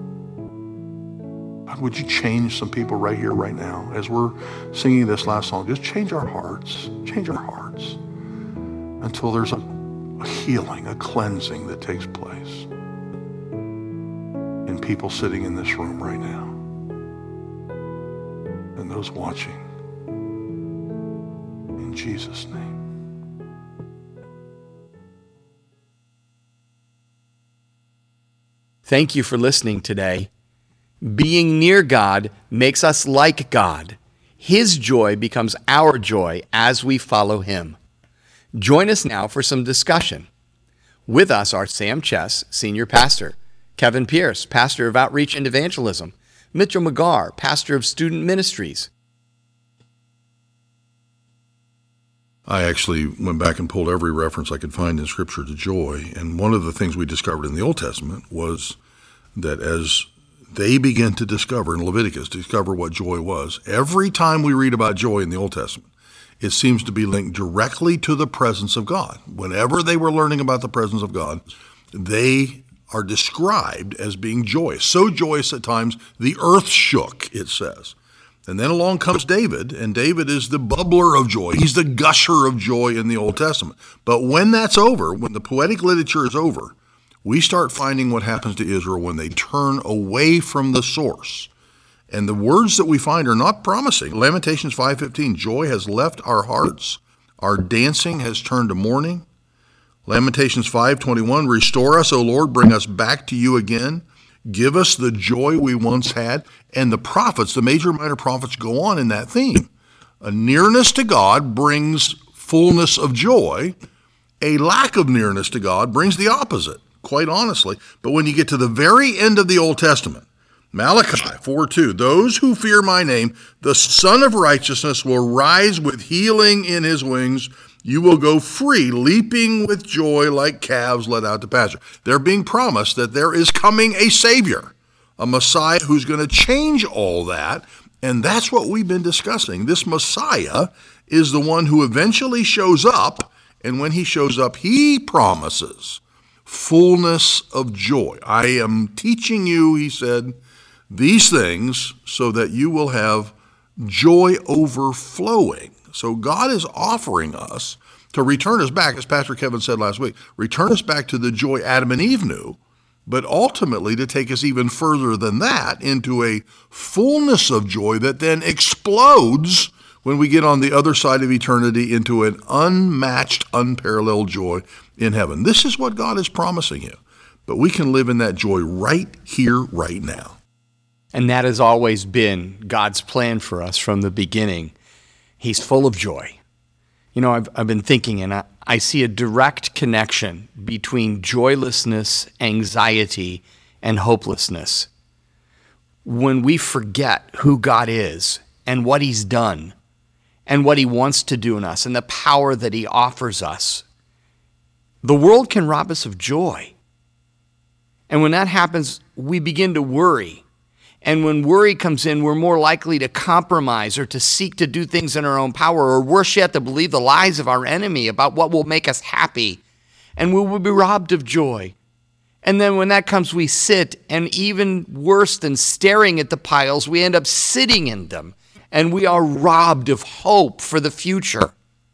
God, would you change some people right here, right now? As we're singing this last song, just change our hearts. Change our hearts. hearts until there's a, a healing, a cleansing that takes place in people sitting in this room right now and those watching. In Jesus' name. Thank you for listening today. Being near God makes us like God. His joy becomes our joy as we follow Him. Join us now for some discussion. With us are Sam Chess, Senior Pastor, Kevin Pierce, Pastor of Outreach and Evangelism, Mitchell McGarr, Pastor of Student Ministries. I actually went back and pulled every reference I could find in Scripture to joy, and one of the things we discovered in the Old Testament was that as they began to discover, in Leviticus, discover what joy was, every time we read about joy in the Old Testament, it seems to be linked directly to the presence of God. Whenever they were learning about the presence of God, they are described as being joyous, so joyous at times the earth shook, it says. And then along comes David, and David is the bubbler of joy. He's the gusher of joy in the Old Testament. But when that's over, when the poetic literature is over, we start finding what happens to Israel when they turn away from the source. And the words that we find are not promising. Lamentations five fifteen, joy has left our hearts. Our dancing has turned to mourning. Lamentations five twenty-one, restore us, O Lord, bring us back to you again. Give us the joy we once had. And the prophets, the major and minor prophets, go on in that theme. A nearness to God brings fullness of joy. A lack of nearness to God brings the opposite, quite honestly. But when you get to the very end of the Old Testament, Malachi four two, those who fear my name, the Son of Righteousness will rise with healing in his wings. You will go free, leaping with joy like calves led out to pasture. They're being promised that there is coming a Savior, a Messiah who's going to change all that, and that's what we've been discussing. This Messiah is the one who eventually shows up, and when he shows up, he promises fullness of joy. I am teaching you, he said, these things so that you will have joy overflowing. So God is offering us to return us back, as Pastor Kevin said last week, return us back to the joy Adam and Eve knew, but ultimately to take us even further than that into a fullness of joy that then explodes when we get on the other side of eternity into an unmatched, unparalleled joy in heaven. This is what God is promising you, but we can live in that joy right here, right now. And that has always been God's plan for us from the beginning. He's full of joy. You know, I've, I've been thinking, and I, I see a direct connection between joylessness, anxiety, and hopelessness. When we forget who God is and what he's done and what he wants to do in us and the power that he offers us, the world can rob us of joy. And when that happens, we begin to worry. And when worry comes in, we're more likely to compromise or to seek to do things in our own power, or worse yet, to believe the lies of our enemy about what will make us happy. And we will be robbed of joy. And then when that comes, we sit, and even worse than staring at the piles, we end up sitting in them, and we are robbed of hope for the future.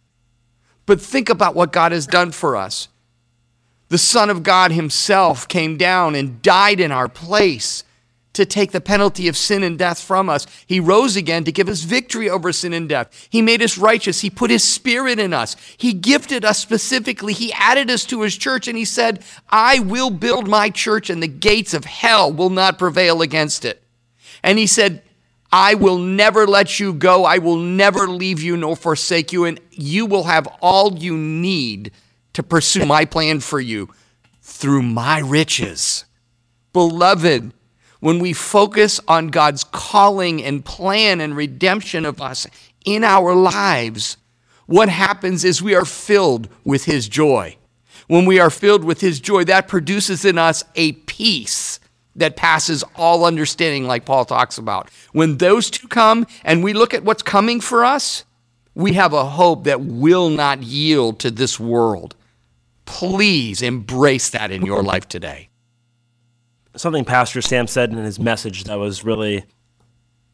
But think about what God has done for us. The Son of God himself came down and died in our place to take the penalty of sin and death from us. He rose again to give us victory over sin and death. He made us righteous. He put his Spirit in us. He gifted us specifically. He added us to his church, and he said, I will build my church, and the gates of hell will not prevail against it. And he said, I will never let you go. I will never leave you nor forsake you, and you will have all you need to pursue my plan for you through my riches. Beloved, when we focus on God's calling and plan and redemption of us in our lives, what happens is we are filled with his joy. When we are filled with his joy, that produces in us a peace that passes all understanding, like Paul talks about. When those two come and we look at what's coming for us, we have a hope that will not yield to this world. Please embrace that in your life today. Something Pastor Sam said in his message that was really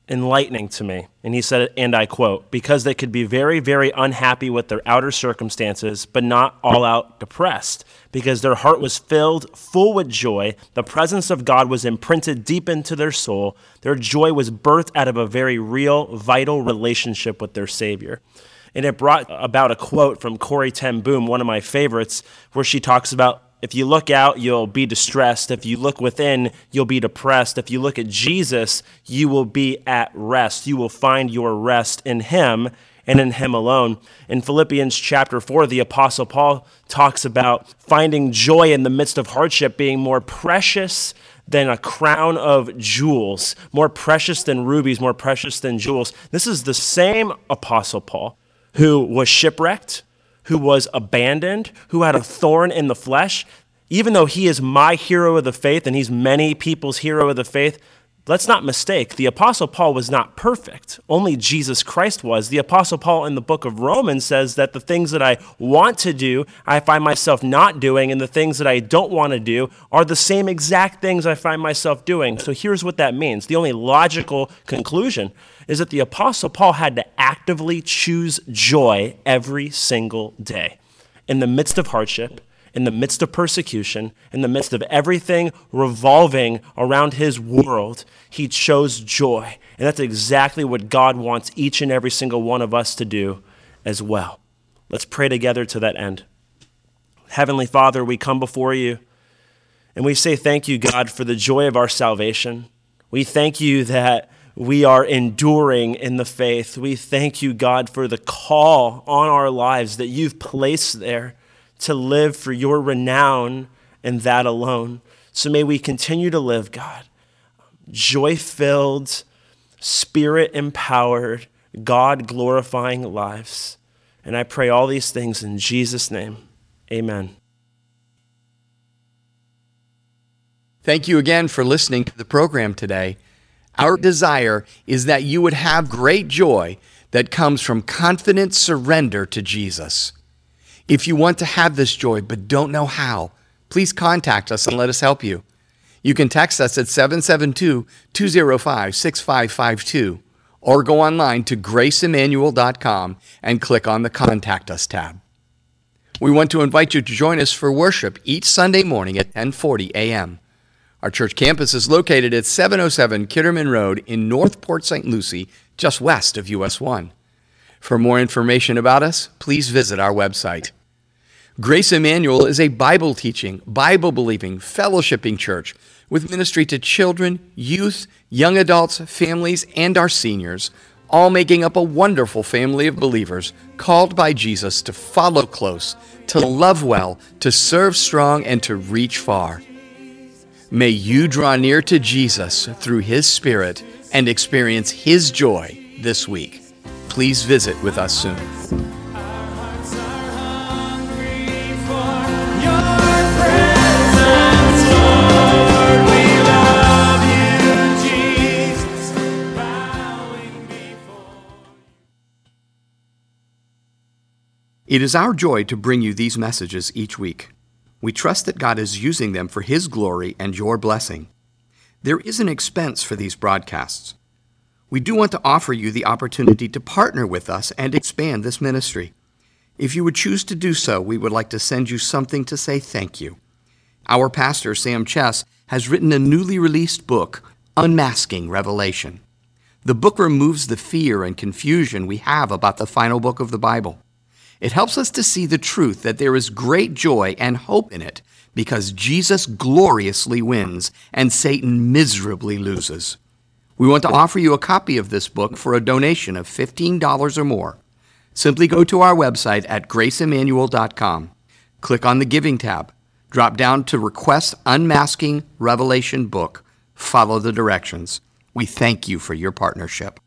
enlightening to me. And he said, and I quote, because they could be very, very unhappy with their outer circumstances, but not all out depressed, because their heart was filled full with joy. The presence of God was imprinted deep into their soul. Their joy was birthed out of a very real, vital relationship with their Savior. And it brought about a quote from Corrie ten Boom, one of my favorites, where she talks about, if you look out, you'll be distressed. If you look within, you'll be depressed. If you look at Jesus, you will be at rest. You will find your rest in him and in him alone. In Philippians chapter four, the Apostle Paul talks about finding joy in the midst of hardship being more precious than a crown of jewels, more precious than rubies, more precious than jewels. This is the same Apostle Paul who was shipwrecked, who was abandoned, who had a thorn in the flesh. Even though he is my hero of the faith and he's many people's hero of the faith, let's not mistake, the Apostle Paul was not perfect. Only Jesus Christ was. The Apostle Paul in the book of Romans says that the things that I want to do, I find myself not doing, and the things that I don't want to do are the same exact things I find myself doing. So here's what that means. The only logical conclusion is that the Apostle Paul had to actively choose joy every single day. In the midst of hardship, in the midst of persecution, in the midst of everything revolving around his world, he chose joy. And that's exactly what God wants each and every single one of us to do as well. Let's pray together to that end. Heavenly Father, we come before you and we say thank you, God, for the joy of our salvation. We thank you that we are enduring in the faith. We thank you, God, for the call on our lives that you've placed there to live for your renown and that alone. So may we continue to live, God, joy-filled, spirit-empowered, God-glorifying lives. And I pray all these things in Jesus' name. Amen. Thank you again for listening to the program today. Our desire is that you would have great joy that comes from confident surrender to Jesus. If you want to have this joy but don't know how, please contact us and let us help you. You can text us at seven seven two, two zero five, six five five two or go online to grace emmanuel dot com and click on the Contact Us tab. We want to invite you to join us for worship each Sunday morning at ten forty a.m. Our church campus is located at seven oh seven Kitterman Road in North Port Saint Lucie, just west of U S one. For more information about us, please visit our website. Grace Emmanuel is a Bible-teaching, Bible-believing, fellowshipping church with ministry to children, youth, young adults, families, and our seniors, all making up a wonderful family of believers called by Jesus to follow close, to love well, to serve strong, and to reach far. May you draw near to Jesus through his Spirit and experience his joy this week. Please visit with us soon. It is our joy to bring you these messages each week. We trust that God is using them for his glory and your blessing. There is an expense for these broadcasts. We do want to offer you the opportunity to partner with us and expand this ministry. If you would choose to do so, we would like to send you something to say thank you. Our pastor, Sam Chess, has written a newly released book, Unmasking Revelation. The book removes the fear and confusion we have about the final book of the Bible. It helps us to see the truth that there is great joy and hope in it because Jesus gloriously wins and Satan miserably loses. We want to offer you a copy of this book for a donation of fifteen dollars or more. Simply go to our website at grace emmanuel dot com. Click on the Giving tab. Drop down to Request Unmasking Revelation Book. Follow the directions. We thank you for your partnership.